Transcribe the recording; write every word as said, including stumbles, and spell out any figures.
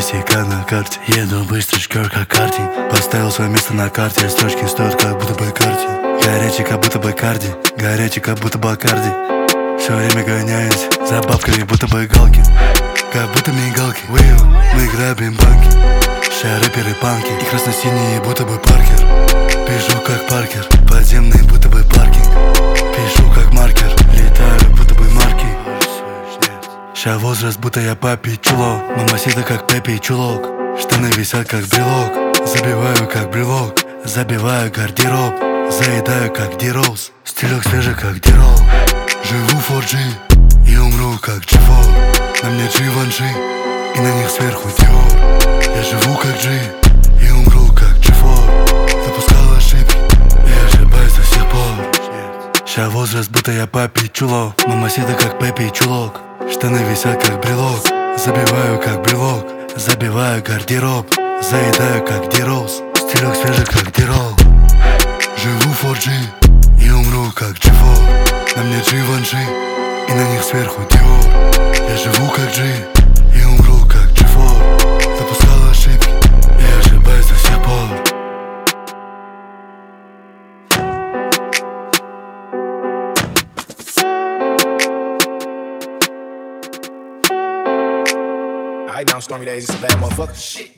косяка на карте. Еду быстро, шкёр как картинг. Поставил свое место на карте. Строчки стоят как будто бы карте. Горячий как будто бы карди. Горячий как будто бы карди. Все время гоняюсь за бабками, будто бы галки. Как будто мигалки. Уиу, мы грабим банки. Рэперы, панки и красно-синие, будто бы Паркер. Пишу как Паркер, подземный, будто бы паркинг. Пишу как маркер, летаю, будто бы марки. Ща возраст, будто я папе чулок. Мамасита как Пеппи чулок. Штаны висят как брелок. Забиваю как брелок. Забиваю гардероб. Заедаю как Ди-Роуз. Стилек свежий как Ди-Роу. Живу фор джи и умру как джи фор. На мне Givenchy и на них сверху Dior. Я живу как G и умру как джи фор. Допускал ошибки и ошибаюсь до сих пор. Ща возраст, будто я папе чулок. Мамасита как Пеппи чулок. Штаны висят как брелок. Забиваю как брелок. Забиваю гардероб. Заедаю как Ди-Роуз. Стилек свежий как Ди-Роу. Живу фор джи и умру как джи фор. На мне Givenchy и на них сверху Dior. Я живу как G и умру как джи фор. Допускал ошибки и ошибаюсь до сих пор. Alright now, Stormy Days, it's a bad motherfucker. Shit.